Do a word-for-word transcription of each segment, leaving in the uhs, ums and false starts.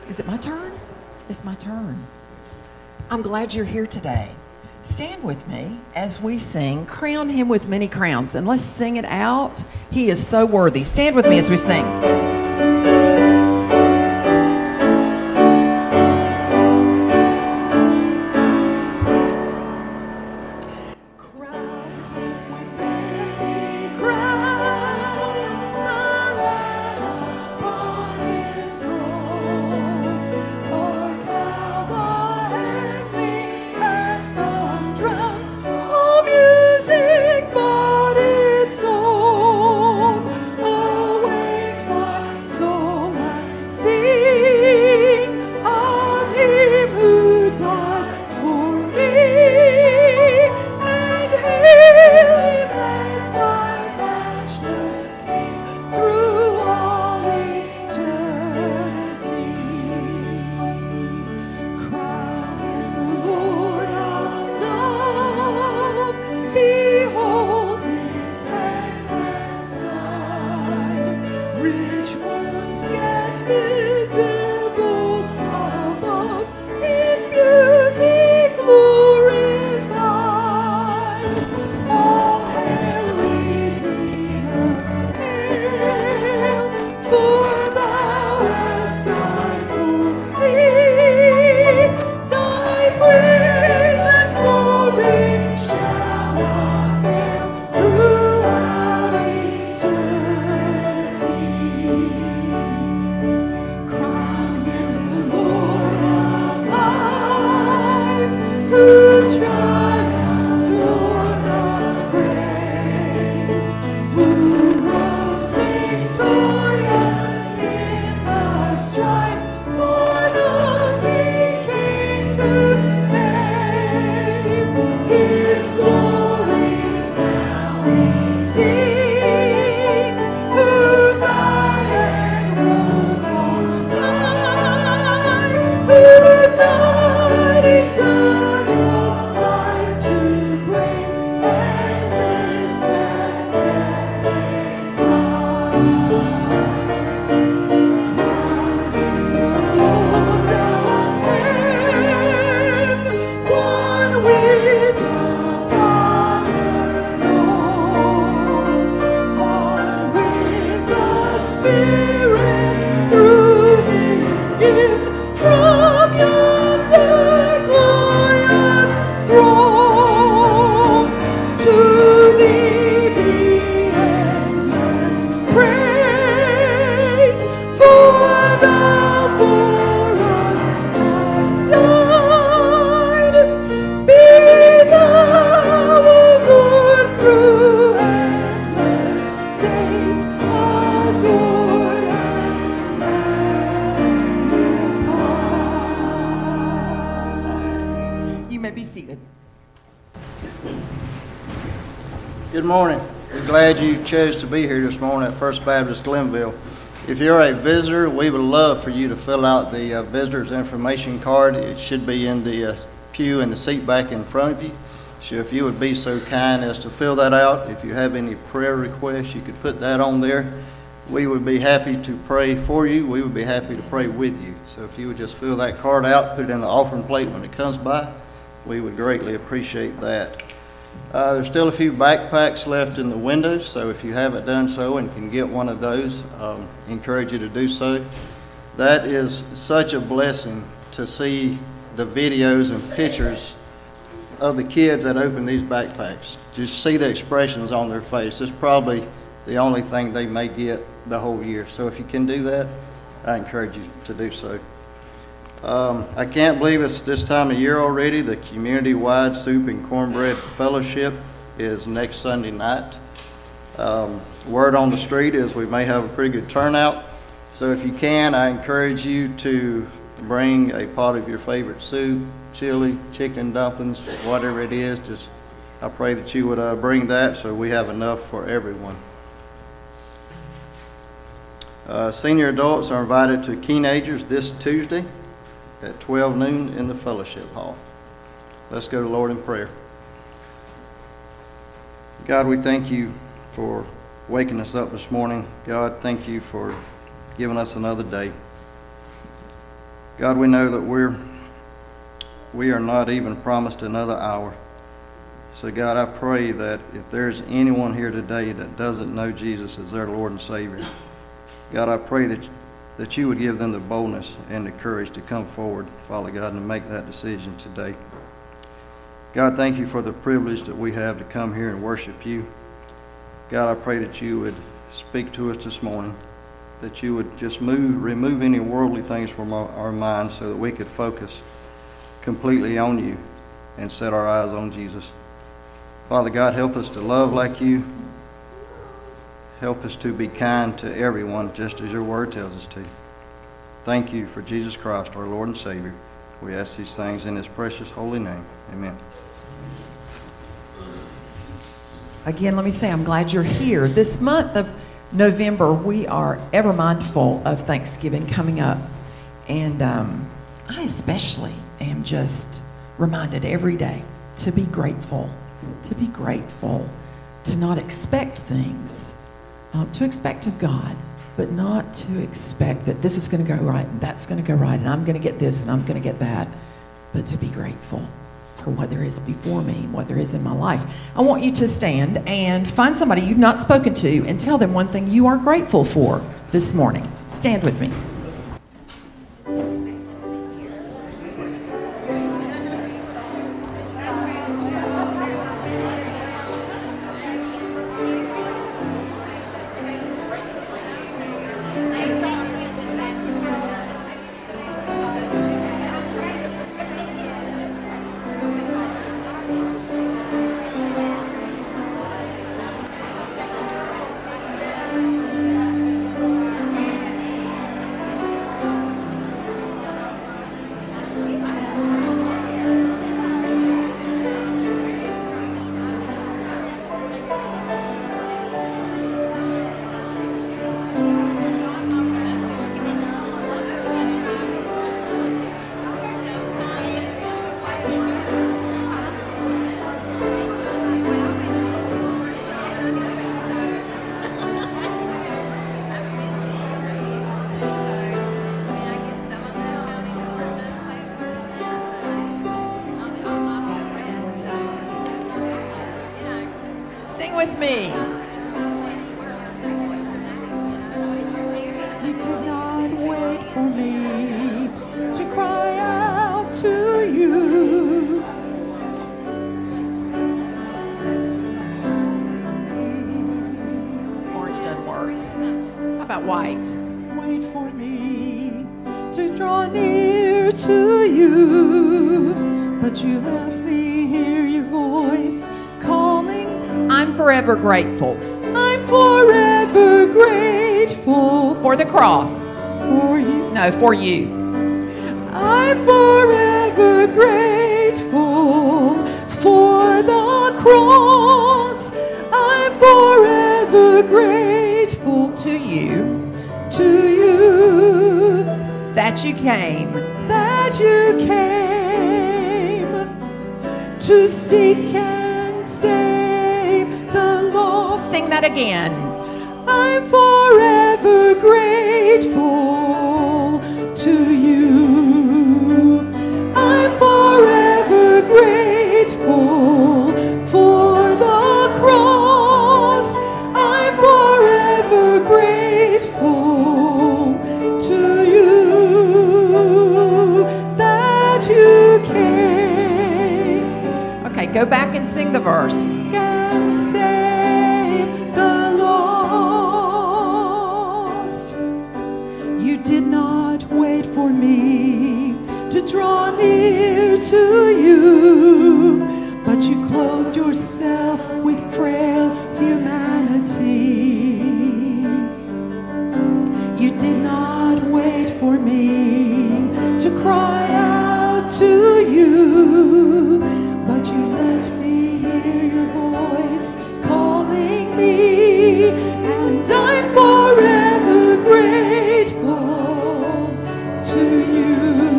Is it my turn? It's my turn. I'm glad you're here today. Stand with me as we sing, Crown Him with Many Crowns, and let's sing it out. He is so worthy. Stand with me as we sing. Good morning. We're glad you chose to be here this morning at First Baptist Glenville. If you're a visitor, we would love for you to fill out the uh, visitor's information card. It should be in the uh, pew in the seat back in front of you. So if you would be so kind as to fill that out. If you have any prayer requests, you could put that on there. We would be happy to pray for you. We would be happy to pray with you. So if you would just fill that card out, put it in the offering plate when it comes by, we would greatly appreciate that. Uh, there's still a few backpacks left in the windows, so if you haven't done so and can get one of those, um, encourage you to do so. That is such a blessing to see the videos and pictures of the kids that open these backpacks. Just see the expressions on their face. It's probably the only thing they may get the whole year. So if you can do that, I encourage you to do so. Um, I can't believe it's this time of year already. The community-wide soup and cornbread fellowship is next Sunday night. Um, word on the street is we may have a pretty good turnout. So if you can, I encourage you to bring a pot of your favorite soup, chili, chicken dumplings, whatever it is. Just I pray that you would uh, bring that so we have enough for everyone. Uh, senior adults are invited to Teenagers this Tuesday at twelve noon in the fellowship hall. Let's go to the Lord in prayer. God, we thank you for waking us up this morning. God, thank you for giving us another day. God, we know that we're, we are not even promised another hour. So God, I pray that if there's anyone here today that doesn't know Jesus as their Lord and Savior, God, I pray that, that you would give them the boldness and the courage to come forward, Father God, and make that decision today. God, thank you for the privilege that we have to come here and worship you. God, I pray that you would speak to us this morning, that you would just move, remove any worldly things from our, our minds so that we could focus completely on you and set our eyes on Jesus. Father God, help us to love like you. Help us to be kind to everyone, just as your word tells us to. Thank you for Jesus Christ, our Lord and Savior. We ask these things in his precious holy name. Amen. Again, let me say I'm glad you're here. This month of November, we are ever mindful of Thanksgiving coming up. And um, I especially am just reminded every day to be grateful. To be grateful, to not expect things, um, to expect of God, but not to expect that this is going to go right and that's going to go right and I'm going to get this and I'm going to get that, but to be grateful for what there is before me and what there is in my life. I want you to stand and find somebody you've not spoken to and tell them one thing you are grateful for this morning. Stand with me. With me. You did not wait for me to cry out to you. Orange doesn't work. How about white? Wait for me to draw near to you, but you let me hear your voice calling. I'm forever grateful. I'm forever grateful for the cross. For you. No, for you. I'm forever grateful for the cross. I'm forever grateful to you, to you, that you came, that you came to seek and save. Sing that again. I'm forever grateful to you. I'm forever grateful for the cross. I'm forever grateful to you that you came. Okay, go back and sing the verse. Did not wait for me to draw near to you, but you clothed yourself with frail humanity. You did not wait for me to cry out to you, but you let me hear your voice calling me, and I'm forever grateful to you.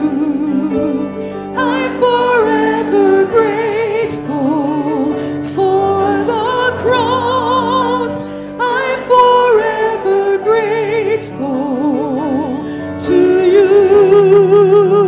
I'm forever grateful for the cross. I'm forever grateful to you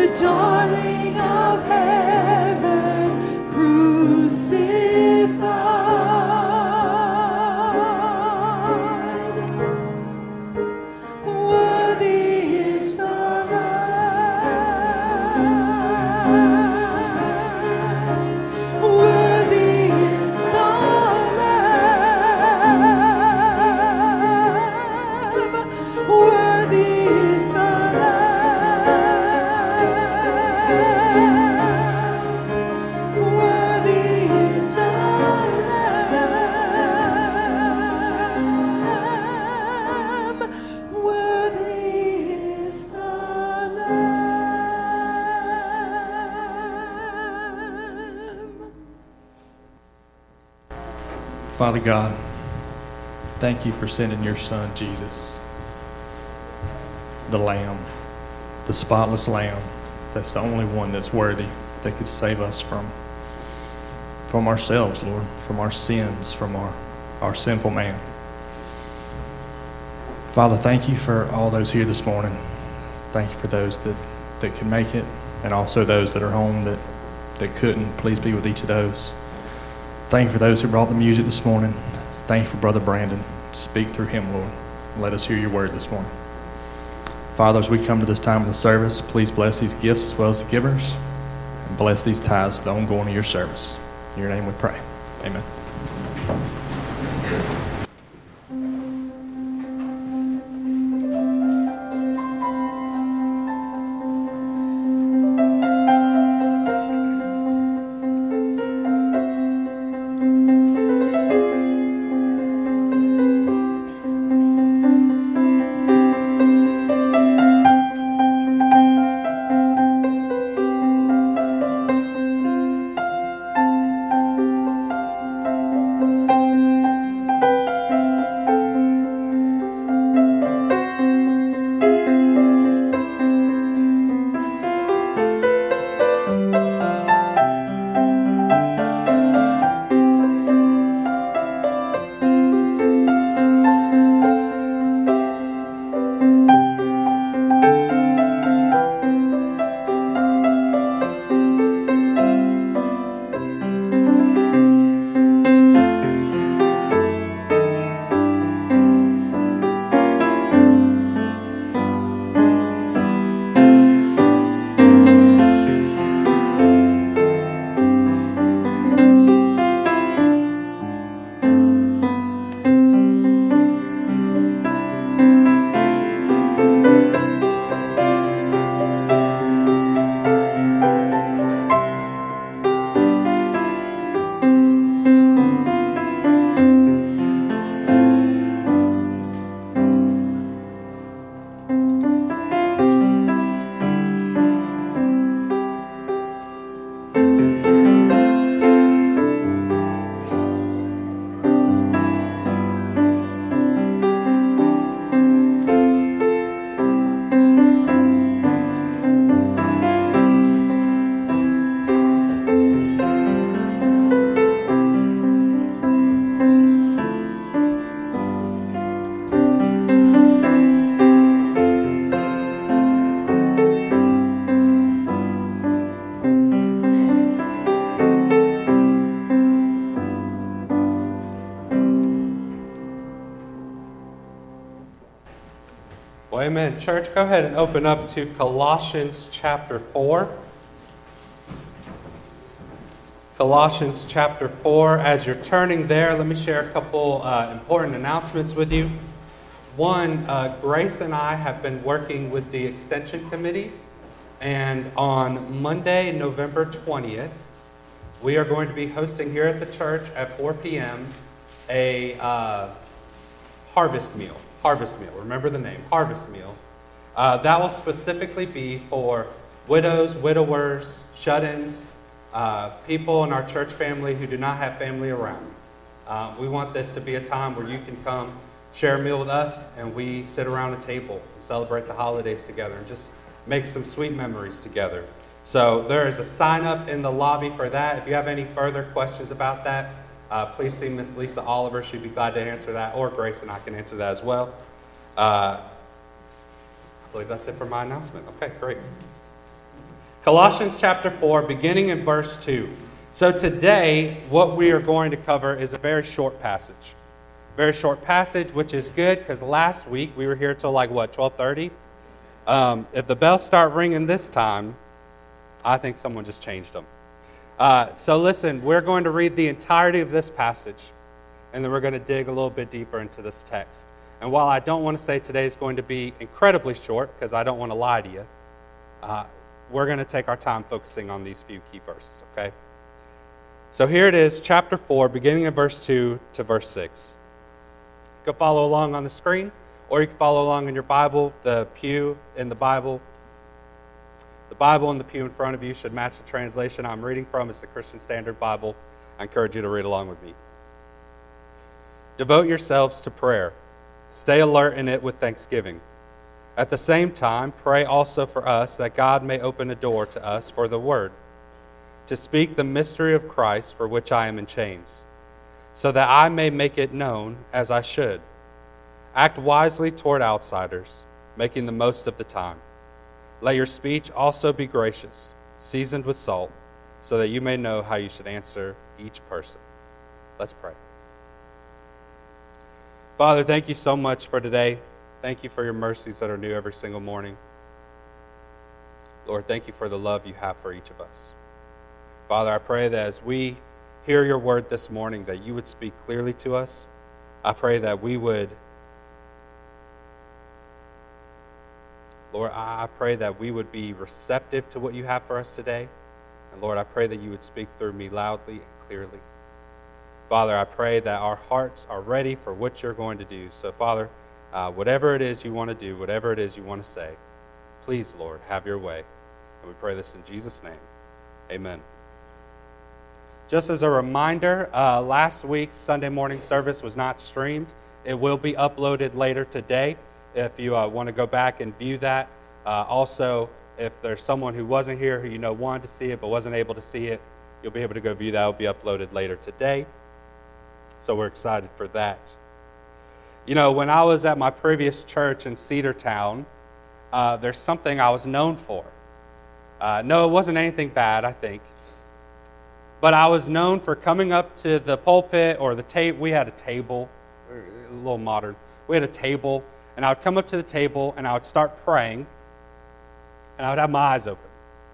the darling of heaven crucified. Worthy is the Lamb. Worthy is the Lamb. Worthy is the Father God, thank you for sending your Son, Jesus, the Lamb, the spotless Lamb. That's the only one that's worthy, that could save us from, from ourselves, Lord, from our sins, from our, our sinful man. Father, thank you for all those here this morning. Thank you for those that, that can make it, and also those that are home that, that couldn't. Please be with each of those. Thank you for those who brought the music this morning. Thank you for Brother Brandon. Speak through him, Lord. Let us hear your word this morning. Father, as we come to this time of the service, please bless these gifts as well as the givers, and bless these tithes, the ongoing of your service. In your name we pray. Amen. Amen. Church, go ahead and open up to Colossians chapter four. Colossians chapter four. As you're turning there, let me share a couple uh, important announcements with you. One, uh, Grace and I have been working with the Extension Committee, and on Monday, November twentieth, we are going to be hosting here at the church at four p.m. a uh, harvest meal. Harvest meal. Remember the name, Harvest Meal. Uh, that will specifically be for widows, widowers, shut-ins, uh, people in our church family who do not have family around. Uh, we want this to be a time where you can come share a meal with us, and we sit around a table and celebrate the holidays together and just make some sweet memories together. So there is a sign up in the lobby for that. If you have any further questions about that, Uh, please see Miss Lisa Oliver. She'd be glad to answer that, or Grace and I can answer that as well. Uh, I believe that's it for my announcement. Okay, great. Colossians chapter four, beginning in verse two. So today, what we are going to cover is a very short passage. Very short passage, which is good because last week we were here till like, what, twelve thirty? Um, if the bells start ringing this time, I think someone just changed them. Uh, so listen, we're going to read the entirety of this passage, and then we're going to dig a little bit deeper into this text. And while I don't want to say today is going to be incredibly short, because I don't want to lie to you, uh, we're going to take our time focusing on these few key verses, okay? So here it is, chapter four, beginning in verse two to verse six. You can follow along on the screen, or you can follow along in your Bible. The pew in the Bible, the Bible in the pew in front of you should match the translation I'm reading from. It's the Christian Standard Bible. I encourage you to read along with me. Devote yourselves to prayer. Stay alert in it with thanksgiving. At the same time, pray also for us that God may open a door to us for the word, to speak the mystery of Christ for which I am in chains, so that I may make it known as I should. Act wisely toward outsiders, making the most of the time. Let your speech also be gracious, seasoned with salt, so that you may know how you should answer each person. Let's pray. Father, thank you so much for today. Thank you for your mercies that are new every single morning. Lord, thank you for the love you have for each of us. Father, I pray that as we hear your word this morning, that you would speak clearly to us. I pray that we would, Lord, I pray that we would be receptive to what you have for us today. And Lord, I pray that you would speak through me loudly and clearly. Father, I pray that our hearts are ready for what you're going to do. So, Father, uh, whatever it is you want to do, whatever it is you want to say, please, Lord, have your way. And we pray this in Jesus' name. Amen. Just as a reminder, uh, last week's Sunday morning service was not streamed. It will be uploaded later today if you uh, want to go back and view that. Uh, also, if there's someone who wasn't here who you know wanted to see it but wasn't able to see it, you'll be able to go view that. It will be uploaded later today. So we're excited for that. You know, when I was at my previous church in Cedartown, uh, there's something I was known for. Uh, no, it wasn't anything bad, I think. But I was known for coming up to the pulpit or the table. We had a table, a little modern. We had a table, and I would come up to the table, and I would start praying, and I would have my eyes open.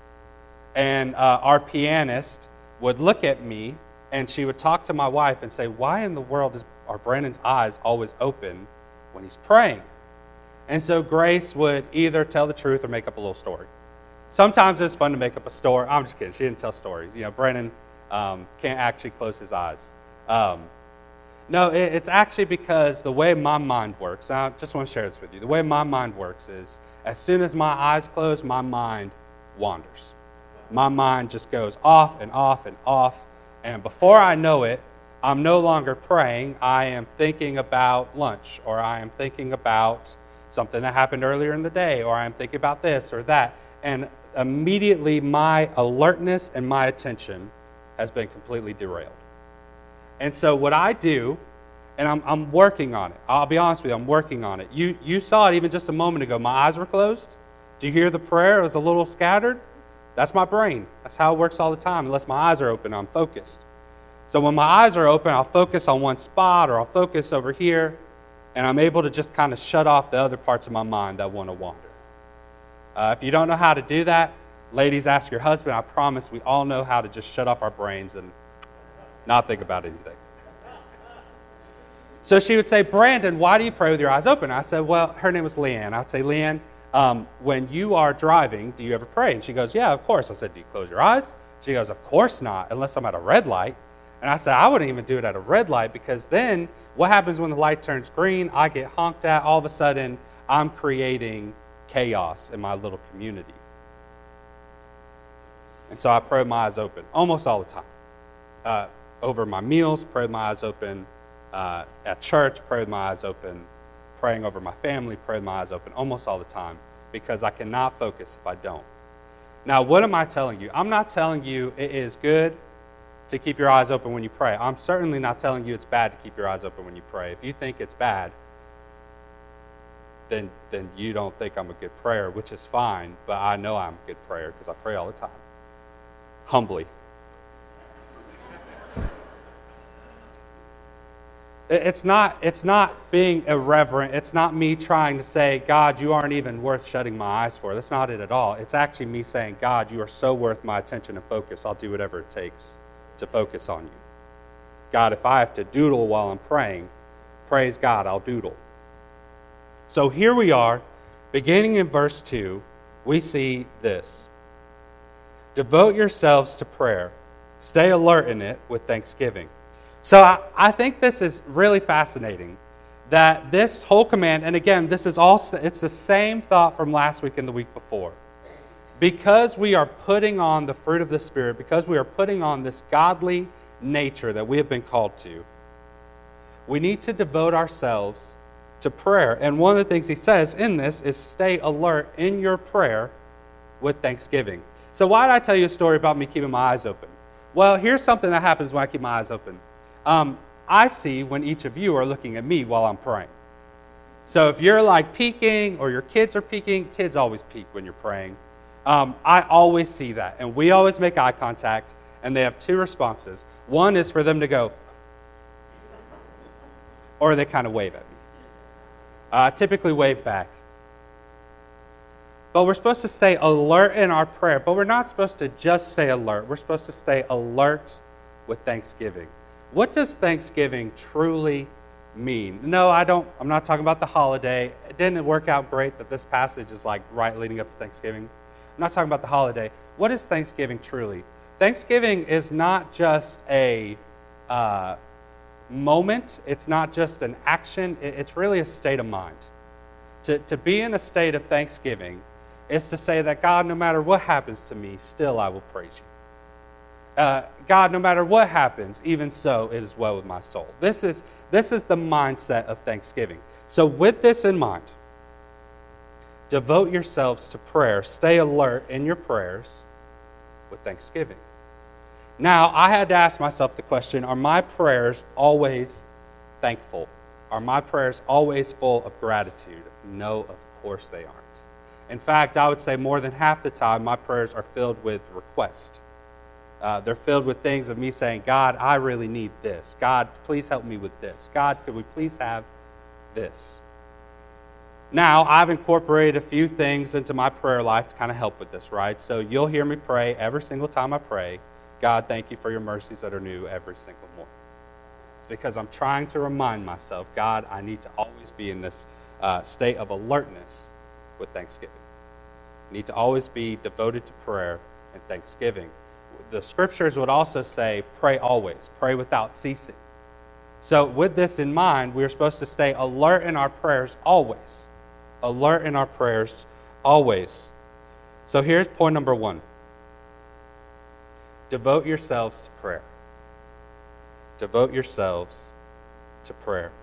And uh, our pianist would look at me, and she would talk to my wife and say, why in the world is, are Brandon's eyes always open when he's praying? And so Grace would either tell the truth or make up a little story. Sometimes it's fun to make up a story. I'm just kidding. She didn't tell stories. You know, Brandon um, can't actually close his eyes. Um, no, it, it's actually because the way my mind works, and I just want to share this with you. The way my mind works is as soon as my eyes close, my mind wanders. My mind just goes off and off and off. And before I know it, I'm no longer praying. I am thinking about lunch, or I am thinking about something that happened earlier in the day, or I am thinking about this or that. And immediately my alertness and my attention has been completely derailed. And so what I do, and I'm, I'm working on it. I'll be honest with you, I'm working on it. You, you saw it even just a moment ago. My eyes were closed. Do you hear the prayer? It was a little scattered. That's my brain. That's how it works all the time. Unless my eyes are open, I'm focused. So when my eyes are open, I'll focus on one spot, or I'll focus over here, and I'm able to just kind of shut off the other parts of my mind that want to wander. Uh, if you don't know how to do that, ladies, ask your husband. I promise we all know how to just shut off our brains and not think about anything. So she would say, Brandon, why do you pray with your eyes open? I said, well, her name was Leanne. I'd say, Leanne, Um, when you are driving, do you ever pray? And she goes, yeah, of course. I said, do you close your eyes? She goes, of course not, unless I'm at a red light. And I said, I wouldn't even do it at a red light, because then what happens when the light turns green? I get honked at. All of a sudden, I'm creating chaos in my little community. And so I pray with my eyes open almost all the time. Uh, over my meals, pray with my eyes open. Uh, at church, pray with my eyes open. Praying over my family, pray with my eyes open almost all the time, because I cannot focus if I don't. Now, what am I telling you? I'm not telling you it is good to keep your eyes open when you pray. I'm certainly not telling you it's bad to keep your eyes open when you pray. If you think it's bad, then then you don't think I'm a good prayer, which is fine, but I know I'm a good prayer because I pray all the time. Humbly. It's not, it's not being irreverent. It's not me trying to say, God, you aren't even worth shutting my eyes for. That's not it at all. It's actually me saying, God, you are so worth my attention and focus. I'll do whatever it takes to focus on you. God, if I have to doodle while I'm praying, praise God, I'll doodle. So here we are, beginning in verse two, we see this. Devote yourselves to prayer. Stay alert in it with thanksgiving. So I, I think this is really fascinating, that this whole command, and again, this is all, it's the same thought from last week and the week before. Because we are putting on the fruit of the Spirit, because we are putting on this godly nature that we have been called to, we need to devote ourselves to prayer. And one of the things he says in this is stay alert in your prayer with thanksgiving. So why did I tell you a story about me keeping my eyes open? Well, here's something that happens when I keep my eyes open. Um, I see when each of you are looking at me while I'm praying. So if you're like peeking or your kids are peeking, kids always peek when you're praying. Um, I always see that. And we always make eye contact, and they have two responses. One is for them to go, or they kind of wave at me. Uh, typically wave back. But we're supposed to stay alert in our prayer, but we're not supposed to just stay alert. We're supposed to stay alert with thanksgiving. What does Thanksgiving truly mean? No, I don't, I'm not talking about the holiday. It didn't work out great that this passage is like right leading up to Thanksgiving. I'm not talking about the holiday. What is Thanksgiving truly? Thanksgiving is not just a uh, moment. It's not just an action. It's really a state of mind. To, to be in a state of thanksgiving is to say that, God, no matter what happens to me, still I will praise you. Uh, God, no matter what happens, even so, it is well with my soul. This is, this is the mindset of thanksgiving. So with this in mind, devote yourselves to prayer. Stay alert in your prayers with thanksgiving. Now, I had to ask myself the question, are my prayers always thankful? Are my prayers always full of gratitude? No, of course they aren't. In fact, I would say more than half the time, my prayers are filled with request. Uh, they're filled with things of me saying, God, I really need this. God, please help me with this. God, could we please have this? Now, I've incorporated a few things into my prayer life to kind of help with this, right? So you'll hear me pray every single time I pray, God, thank you for your mercies that are new every single morning. Because I'm trying to remind myself, God, I need to always be in this uh, state of alertness with thanksgiving. I need to always be devoted to prayer and thanksgiving. The scriptures would also say, pray always, pray without ceasing. So with this in mind, we're supposed to stay alert in our prayers always. Alert in our prayers always. So here's point number one. Devote yourselves to prayer. Devote yourselves to prayer.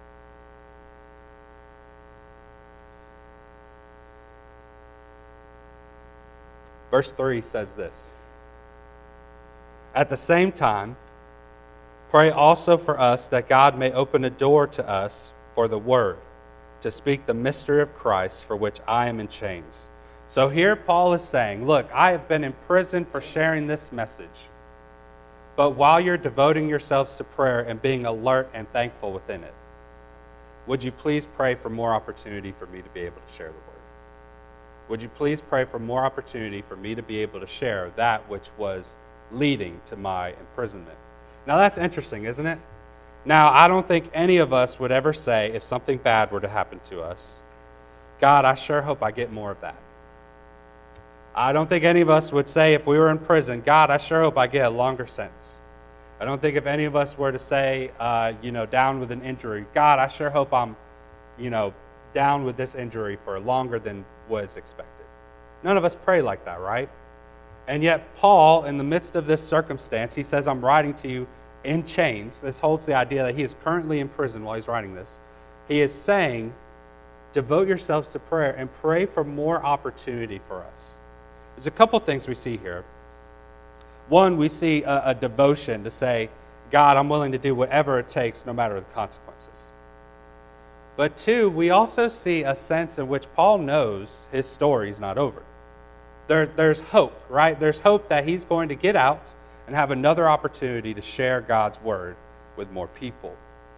Verse three says this. At the same time, pray also for us that God may open a door to us for the word, to speak the mystery of Christ, for which I am in chains. So here Paul is saying, look, I have been in prison for sharing this message. But while you're devoting yourselves to prayer and being alert and thankful within it, would you please pray for more opportunity for me to be able to share the word? Would you please pray for more opportunity for me to be able to share that which was leading to my imprisonment? Now that's interesting, isn't it? Now, I don't think any of us would ever say, if something bad were to happen to us, God, I sure hope I get more of that. I don't think any of us would say, if we were in prison, God, I sure hope I get a longer sentence. I don't think if any of us were to say, uh, you know, down with an injury, God, I sure hope I'm, you know, down with this injury for longer than was expected. None of us pray like that, right? And yet Paul, in the midst of this circumstance, he says, I'm writing to you in chains. This holds the idea that he is currently in prison while he's writing this. He is saying, devote yourselves to prayer and pray for more opportunity for us. There's a couple things we see here. One, we see a, a devotion to say, God, I'm willing to do whatever it takes, no matter the consequences. But two, we also see a sense in which Paul knows his story's not over. There, there's hope, right? There's hope that he's going to get out and have another opportunity to share God's word with more people.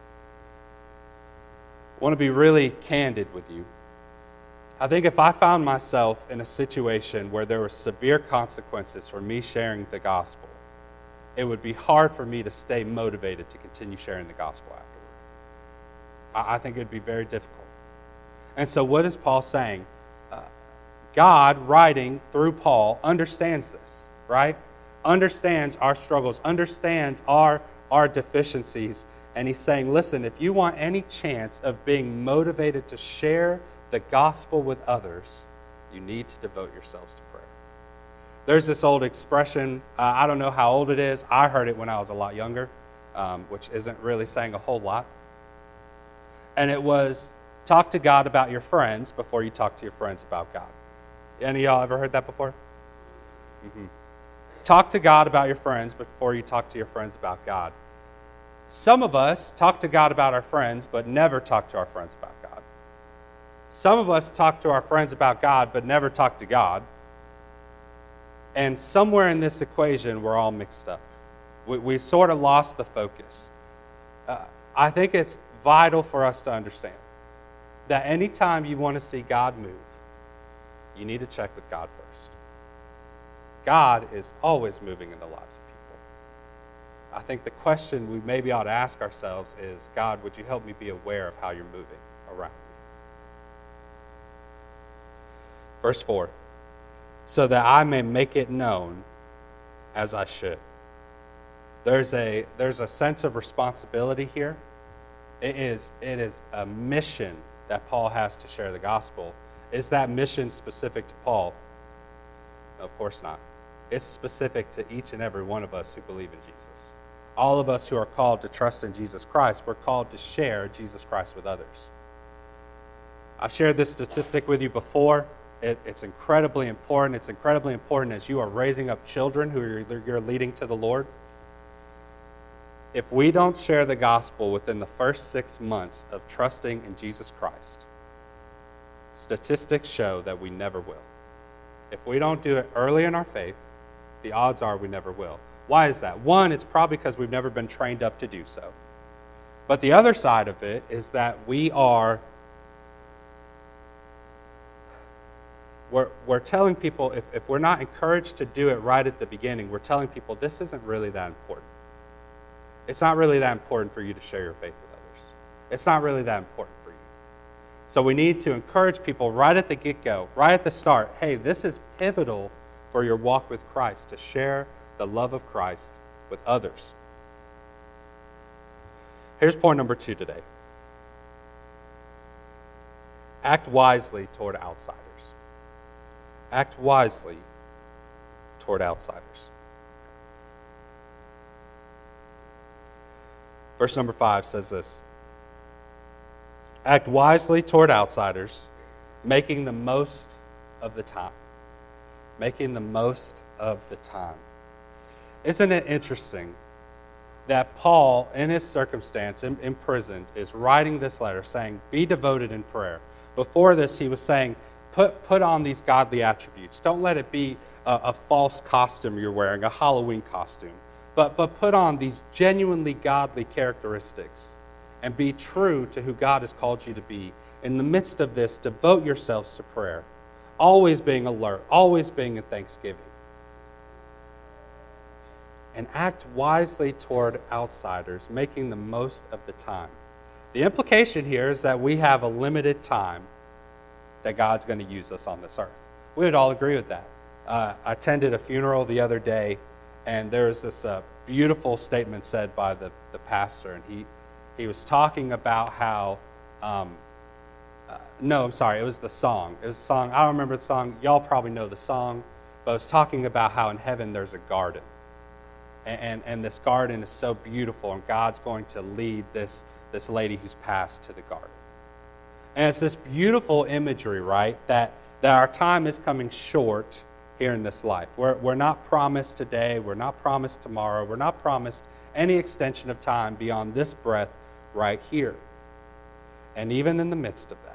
I want to be really candid with you. I think if I found myself in a situation where there were severe consequences for me sharing the gospel, it would be hard for me to stay motivated to continue sharing the gospel afterward. I, I think it would be very difficult. And so what is Paul saying? Uh, God, writing through Paul, understands this, right? Understands our struggles, understands our, our deficiencies. And he's saying, listen, if you want any chance of being motivated to share the gospel with others, you need to devote yourselves to prayer. There's this old expression, uh, I don't know how old it is. I heard it when I was a lot younger, um, which isn't really saying a whole lot. And it was, talk to God about your friends before you talk to your friends about God. Any of y'all ever heard that before? Mm-hmm. Talk to God about your friends before you talk to your friends about God. Some of us talk to God about our friends, but never talk to our friends about God. Some of us talk to our friends about God, but never talk to God. And somewhere in this equation, we're all mixed up. We, we've sort of lost the focus. Uh, I think it's vital for us to understand that anytime you want to see God move, you need to check with God first. God is always moving in the lives of people. I think the question we maybe ought to ask ourselves is, God, would you help me be aware of how you're moving around me? Verse four, so that I may make it known as I should. There's a, there's a sense of responsibility here. It is, it is a mission that Paul has to share the gospel. Is that mission specific to Paul? Of course not. It's specific to each and every one of us who believe in Jesus. All of us who are called to trust in Jesus Christ, we're called to share Jesus Christ with others. I've shared this statistic with you before. It, it's incredibly important. It's incredibly important as you are raising up children who you're, you're leading to the Lord. If we don't share the gospel within the first six months of trusting in Jesus Christ, statistics show that we never will. If we don't do it early in our faith, the odds are we never will. Why is that? One, it's probably because we've never been trained up to do so. But the other side of it is that we are We're, we're telling people, if, if we're not encouraged to do it right at the beginning, we're telling people this isn't really that important. It's not really that important for you to share your faith with others. It's not really that important for you. So we need to encourage people right at the get-go, right at the start. Hey, this is pivotal for your walk with Christ, to share the love of Christ with others. Here's point number two today. Act wisely toward outsiders. Act wisely toward outsiders. Verse number five says this. Act wisely toward outsiders, making the most of the time. Making the most of the time. Isn't it interesting that Paul, in his circumstance, in, imprisoned, is writing this letter saying, be devoted in prayer. Before this, he was saying, Put, put on these godly attributes. Don't let it be a, a false costume you're wearing, a Halloween costume. But, but put on these genuinely godly characteristics and be true to who God has called you to be. In the midst of this, devote yourselves to prayer, always being alert, always being in thanksgiving. And act wisely toward outsiders, making the most of the time. The implication here is that we have a limited time that God's going to use us on this earth. We would all agree with that. Uh, I attended a funeral the other day, and there was this uh, beautiful statement said by the, the pastor, and he, he was talking about how, um, uh, no, I'm sorry, it was the song. It was a song, I don't remember the song, y'all probably know the song, but it was talking about how in heaven there's a garden. And, and, and this garden is so beautiful, and God's going to lead this, this lady who's passed to the garden. And it's this beautiful imagery, right, that, that our time is coming short here in this life. We're, we're not promised today. We're not promised tomorrow. We're not promised any extension of time beyond this breath right here. And even in the midst of that,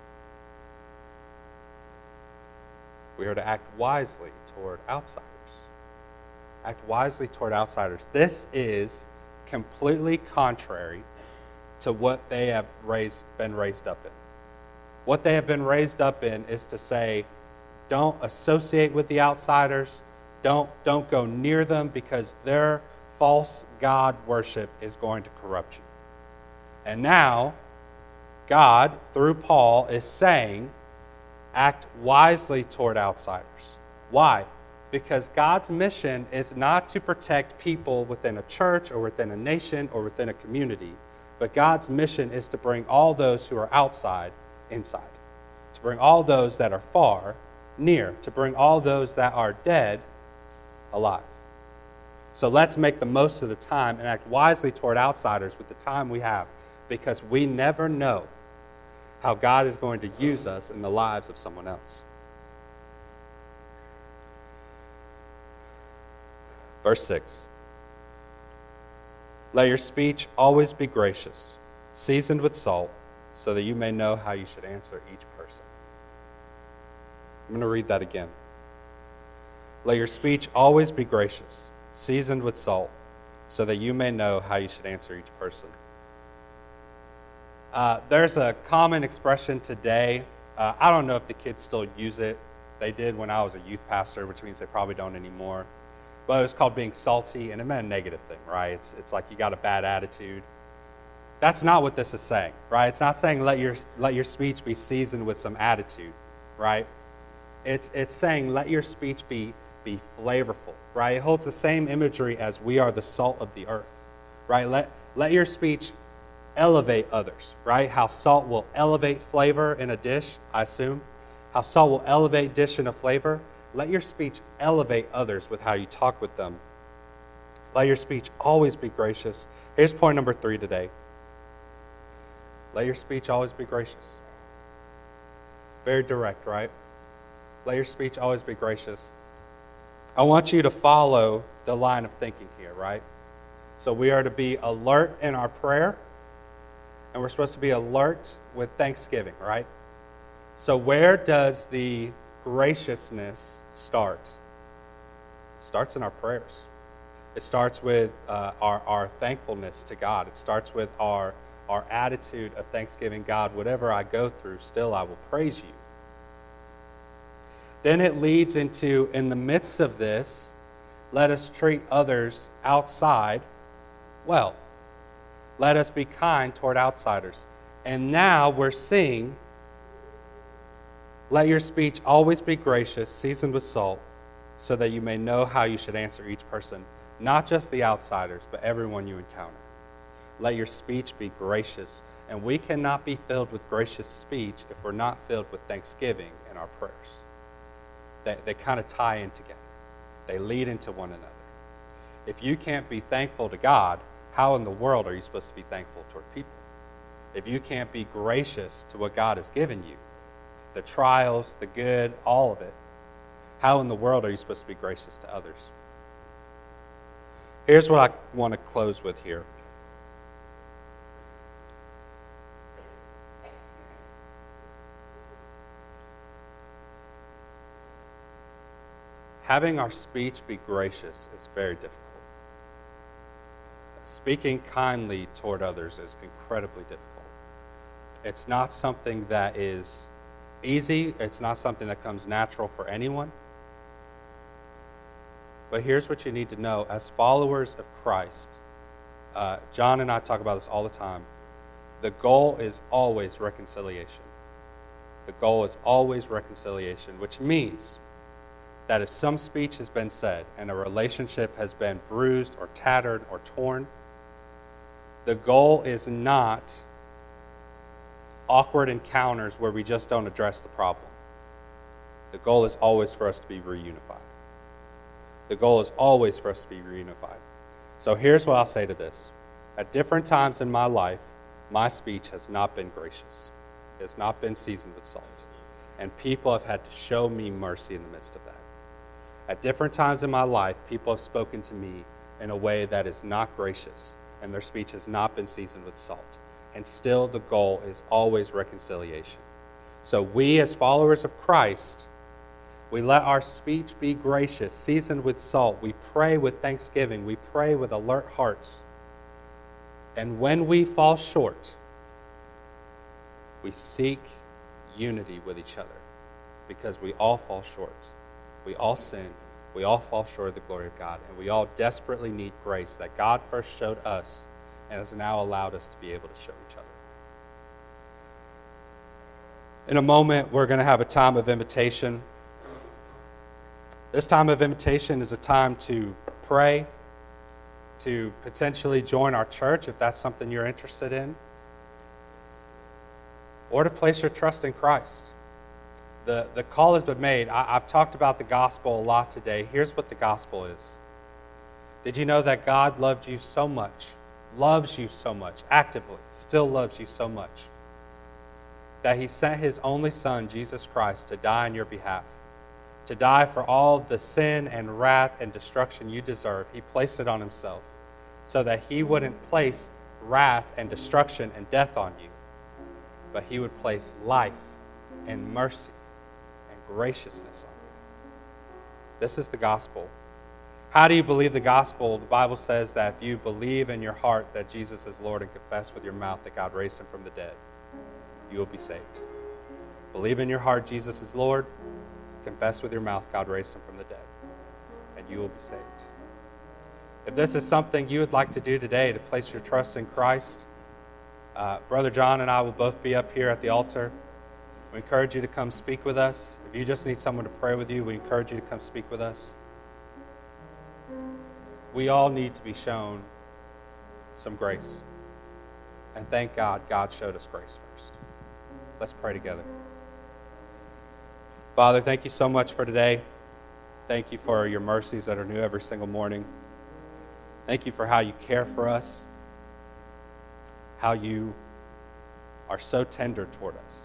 we are to act wisely toward outsiders. Act wisely toward outsiders. This is completely contrary to what they have raised, been raised up in. What they have been raised up in is to say, don't associate with the outsiders, don't, don't go near them because their false God worship is going to corrupt you. And now, God, through Paul, is saying, act wisely toward outsiders. Why? Because God's mission is not to protect people within a church or within a nation or within a community, but God's mission is to bring all those who are outside inside, to bring all those that are far near, to bring all those that are dead alive. So let's make the most of the time and act wisely toward outsiders with the time we have, because we never know how God is going to use us in the lives of someone else. Verse six. Let your speech always be gracious, seasoned with salt, so that you may know how you should answer each person. I'm going to read that again. Let your speech always be gracious, seasoned with salt, so that you may know how you should answer each person. Uh, there's a common expression today. Uh, I don't know if the kids still use it. They did when I was a youth pastor, which means they probably don't anymore. But it was called being salty, and it meant a negative thing, right? It's, it's like you got a bad attitude. That's not what this is saying, right? It's not saying let your, let your speech be seasoned with some attitude, right? It's, it's saying let your speech be, be flavorful, right? It holds the same imagery as we are the salt of the earth, right? Let, let your speech elevate others, right? How salt will elevate flavor in a dish, I assume. How salt will elevate dish in a flavor. Let your speech elevate others with how you talk with them. Let your speech always be gracious. Here's point number three today. Let your speech always be gracious. Very direct, right? Let your speech always be gracious. I want you to follow the line of thinking here, right? So we are to be alert in our prayer, and we're supposed to be alert with thanksgiving, right? So where does the graciousness start? It starts in our prayers. It starts with uh, our, our thankfulness to God. It starts with our, our attitude of thanksgiving. God, whatever I go through, still I will praise you. Then it leads into, in the midst of this, let us treat others outside well. Let us be kind toward outsiders. And now we're seeing, let your speech always be gracious, seasoned with salt, so that you may know how you should answer each person, not just the outsiders, but everyone you encounter. Let your speech be gracious. And we cannot be filled with gracious speech if we're not filled with thanksgiving in our prayers. They, they kind of tie in together. They lead into one another. If you can't be thankful to God, how in the world are you supposed to be thankful toward people? If you can't be gracious to what God has given you, the trials, the good, all of it, how in the world are you supposed to be gracious to others? Here's what I want to close with here. Having our speech be gracious is very difficult. Speaking kindly toward others is incredibly difficult. It's not something that is easy. It's not something that comes natural for anyone. But here's what you need to know. As followers of Christ, uh, John and I talk about this all the time. The goal is always reconciliation. The goal is always reconciliation, which means that if some speech has been said and a relationship has been bruised or tattered or torn, the goal is not awkward encounters where we just don't address the problem. The goal is always for us to be reunified. The goal is always for us to be reunified. So here's what I'll say to this. At different times in my life, my speech has not been gracious. It has not been seasoned with salt. And people have had to show me mercy in the midst of that. At different times in my life, people have spoken to me in a way that is not gracious, and their speech has not been seasoned with salt. and still the goal is always reconciliation. So we, as followers of Christ, we let our speech be gracious, seasoned with salt. We pray with thanksgiving. We pray with alert hearts. And when we fall short, we seek unity with each other, because we all fall short. We all sin. We all fall short of the glory of God, and we all desperately need grace that God first showed us and has now allowed us to be able to show each other. In a moment, we're going to have a time of invitation. This time of invitation is a time to pray, to potentially join our church if that's something you're interested in, or to place your trust in Christ. The, the call has been made. I, I've talked about the gospel a lot today. Here's what the gospel is. Did you know that God loved you so much, loves you so much, actively, still loves you so much, that he sent his only Son, Jesus Christ, to die on your behalf, to die for all the sin and wrath and destruction you deserve. He placed it on himself so that he wouldn't place wrath and destruction and death on you, but he would place life and mercy and graciousness on you. This is the gospel. How do you believe the gospel? The Bible says that if you believe in your heart that Jesus is Lord and confess with your mouth that God raised him from the dead, you will be saved. Believe in your heart Jesus is Lord, confess with your mouth God raised him from the dead, and you will be saved. If this is something you would like to do today to place your trust in Christ, uh, Brother John and I will both be up here at the altar. We encourage you to come speak with us. If you just need someone to pray with you, we encourage you to come speak with us. We all need to be shown some grace. And thank God, God showed us grace first. Let's pray together. Father, thank you so much for today. Thank you for your mercies that are new every single morning. Thank you for how you care for us, how you are so tender toward us.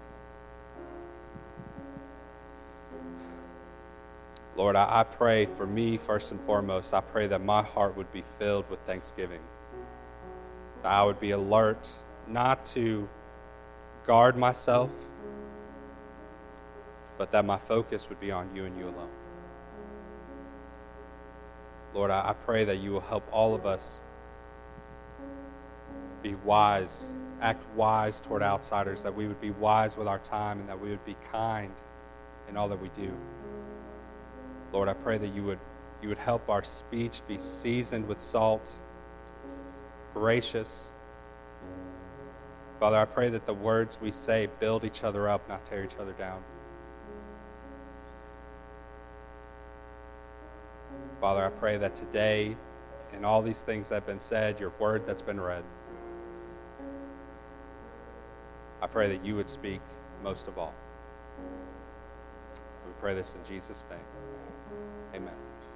Lord, I, I pray for me first and foremost. I pray that my heart would be filled with thanksgiving. That I would be alert not to guard myself, but that my focus would be on you and you alone. Lord, I, I pray that you will help all of us be wise, act wise toward outsiders, that we would be wise with our time, and that we would be kind in all that we do. Lord, I pray that you would you would help our speech be seasoned with salt, gracious. Father, I pray that the words we say build each other up, not tear each other down. Father, I pray that today, in all these things that have been said, your word that's been read, I pray that you would speak most of all. We pray this in Jesus' name. Amen.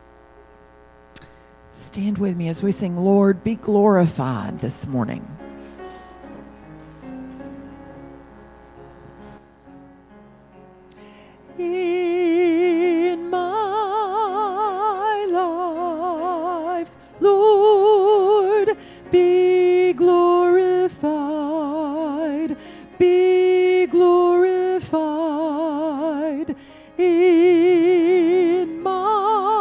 Stand with me as we sing, Lord, be glorified this morning. In my life, Lord, be glorified, be glorified. In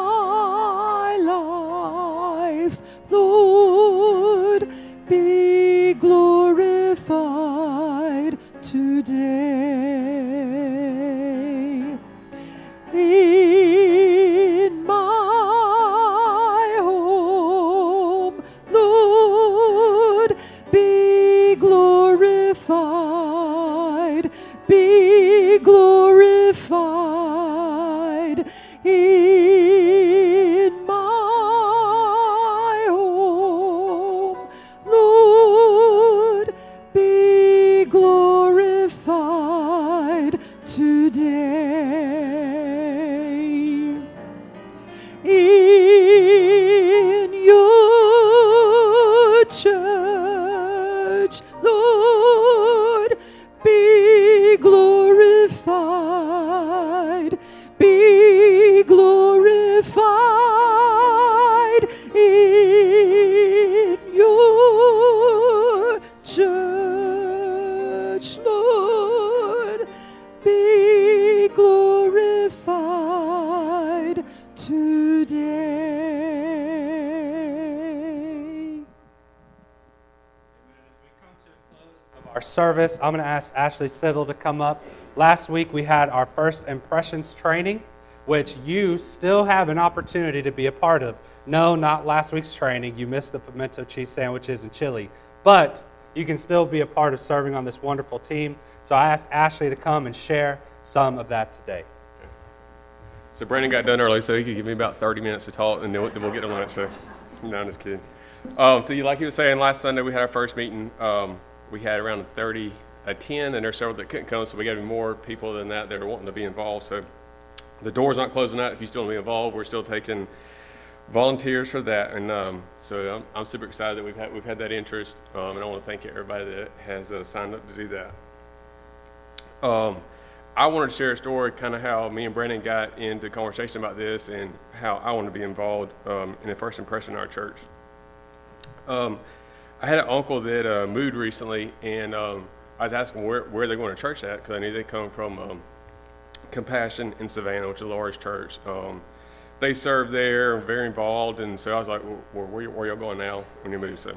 my life, Lord, be today. Our service, I'm going to ask Ashley Siddle to come up. Last week we had our first impressions training, which you still have an opportunity to be a part of. No, not last week's training. You missed the pimento cheese sandwiches and chili. But you can still be a part of serving on this wonderful team. So I asked Ashley to come and share some of that today. So Brandon got done early, so he could give me about thirty minutes to talk, and then we'll, then we'll get to lunch. So, no, I'm just kidding. Um, so, you, like you were saying, last Sunday we had our first meeting. Um, we had around thirty attend, and there's several that couldn't come, so we got to be more people than that that are wanting to be involved. So, the door's not closing out. If you still want to be involved, we're still taking volunteers for that, and um, so I'm, I'm super excited that we've had we've had that interest, um, and I want to thank everybody that has uh, signed up to do that. Um, I wanted to share a story, kind of how me and Brandon got into conversation about this, and how I want to be involved um, in the first impression in our church. Um, I had an uncle that uh, moved recently, and um, I was asking where where they're going to church at, because I knew they come from um, Compassion in Savannah, which is a large church. Um, they serve there, very involved, and so I was like, well, where, where y'all going now when you move? So,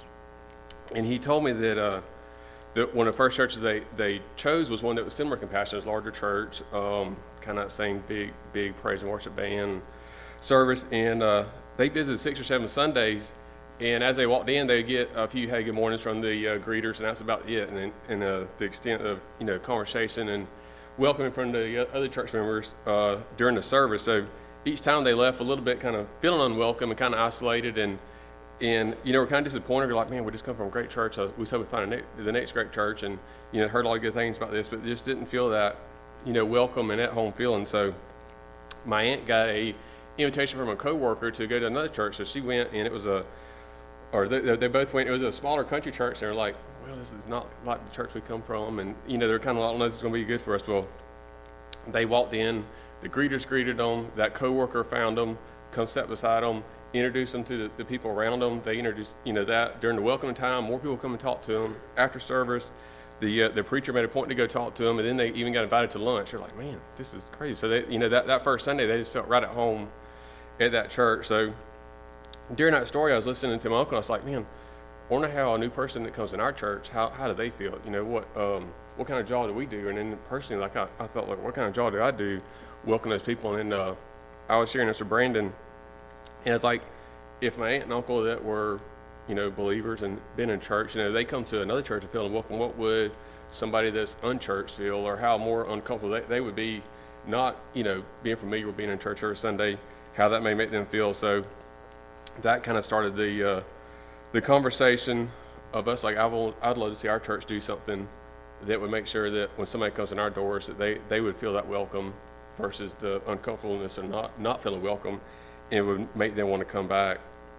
and he told me that uh, that one of the first churches they, they chose was one that was similar to Compassion. It was a larger church, um, kind of that same big, big praise and worship band service, and uh, they visited six or seven Sundays, and as they walked in, they get a few hey, good mornings from the uh, greeters, and that's about it, and, and uh, the extent of, you know, conversation and welcoming from the other church members uh, during the service. So each time they left a little bit kind of feeling unwelcome and kind of isolated, and and you know, we're kind of disappointed. We're like, man, we just come from a great church. So we was hoping to find a ne- the next great church, and you know, heard a lot of good things about this, but just didn't feel that, you know, welcome and at home feeling. So my aunt got a invitation from a coworker to go to another church, so she went, and it was a, or they, they both went. It was a smaller country church. And they're like, well, this is not like the church we come from, and you know, they're kind of like, I don't know if this is going to be good for us. Well, they walked in. The greeters greeted them. That coworker found them, come sat beside them, introduced them to the, the people around them. They introduced, you know, that during the welcoming time, more people come and talk to them. After service, the uh, the preacher made a point to go talk to them, and then they even got invited to lunch. They're like, man, this is crazy. So they, you know, that, that first Sunday, they just felt right at home at that church. So during that story, I was listening to my uncle, and I was like, man, I wonder how a new person that comes in our church, how how do they feel? You know, what um, what kind of job do we do? And then personally, like I, I thought, like, what kind of job do I do? Welcome those people. And then uh, I was sharing this with Brandon, and it's like, if my aunt and uncle that were, you know, believers and been in church, you know, they come to another church and feel welcome, what would somebody that's unchurched feel, or how more uncomfortable they, they would be, not, you know, being familiar with being in church every Sunday, how that may make them feel. So that kind of started the uh, the conversation of us, like, I will, I'd love to see our church do something that would make sure that when somebody comes in our doors, that they, they would feel that welcome versus the uncomfortableness of not, not feeling welcome, and it would make them want to come back.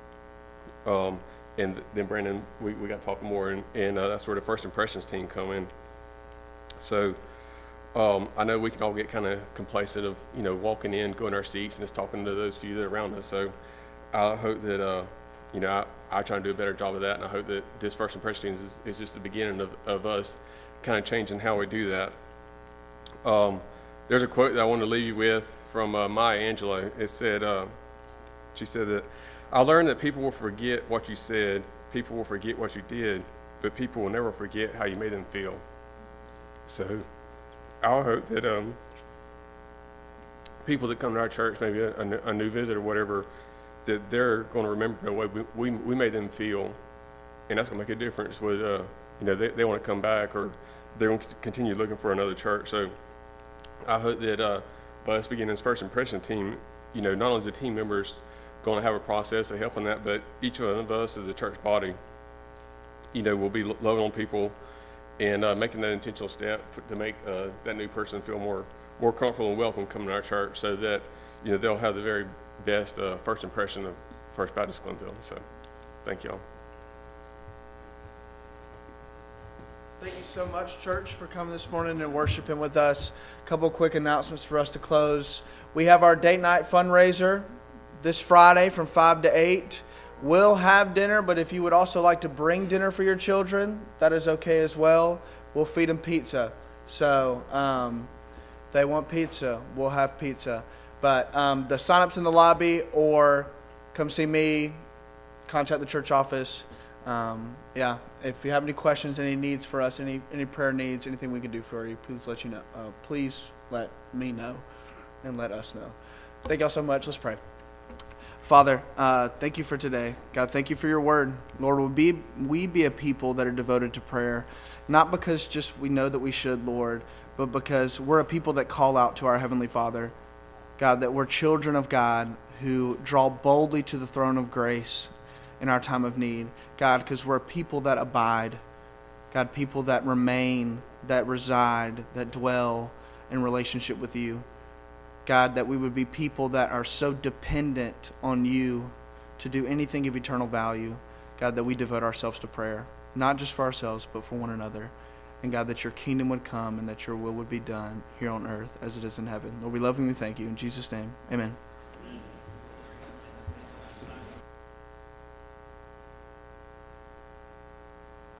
Um, and then Brandon, we, we got to talk more, and, and uh, that's where the First Impressions team come in. So um, I know we can all get kind of complacent of, you know, walking in, going to our seats, and just talking to those few that are around us. So I hope that, uh, you know, I, I try to do a better job of that, and I hope that this First Impressions team is, is just the beginning of, of us kind of changing how we do that. Um, there's a quote that I wanted to leave you with from uh, Maya Angelou. It said, uh, she said that, I learned that people will forget what you said, people will forget what you did, but people will never forget how you made them feel. So I hope that um, people that come to our church, maybe a, a, a new visit or whatever, that they're going to remember the way we, we, we made them feel, and that's going to make a difference with, uh, you know, they, they want to come back, or they're going to continue looking for another church. So I hope that uh, by us beginning this First Impression team, you know, not only is the team members going to have a process of helping that, but each one of us as a church body, you know, will be loving on people and uh, making that intentional step for, to make uh, that new person feel more more comfortable and welcome coming to our church, so that, you know, they'll have the very best uh, first impression of First Baptist Glenville. So thank y'all. Thank you so much, church, for coming this morning and worshiping with us. A couple quick announcements for us to close. We have our date night fundraiser this Friday from five to eight. We'll have dinner, but if you would also like to bring dinner for your children, that is okay as well. We'll feed them pizza. So um, if they want pizza, we'll have pizza. But um, the sign-up's in the lobby, or come see me, contact the church office. Um, yeah, if you have any questions, any needs for us, any any prayer needs, anything we can do for you, please let you know. Uh, please let me know and let us know. Thank y'all so much. Let's pray. Father, uh, thank you for today. God, thank you for your word. Lord, will be we be a people that are devoted to prayer, not because just we know that we should, Lord, but because we're a people that call out to our Heavenly Father. God, that we're children of God who draw boldly to the throne of grace in our time of need. God, because we're a people that abide. God, people that remain, that reside, that dwell in relationship with you. God, that we would be people that are so dependent on you to do anything of eternal value. God, that we devote ourselves to prayer, not just for ourselves, but for one another. And God, that your kingdom would come and that your will would be done here on earth as it is in heaven. Lord, we love you and we thank you. In Jesus' name, amen.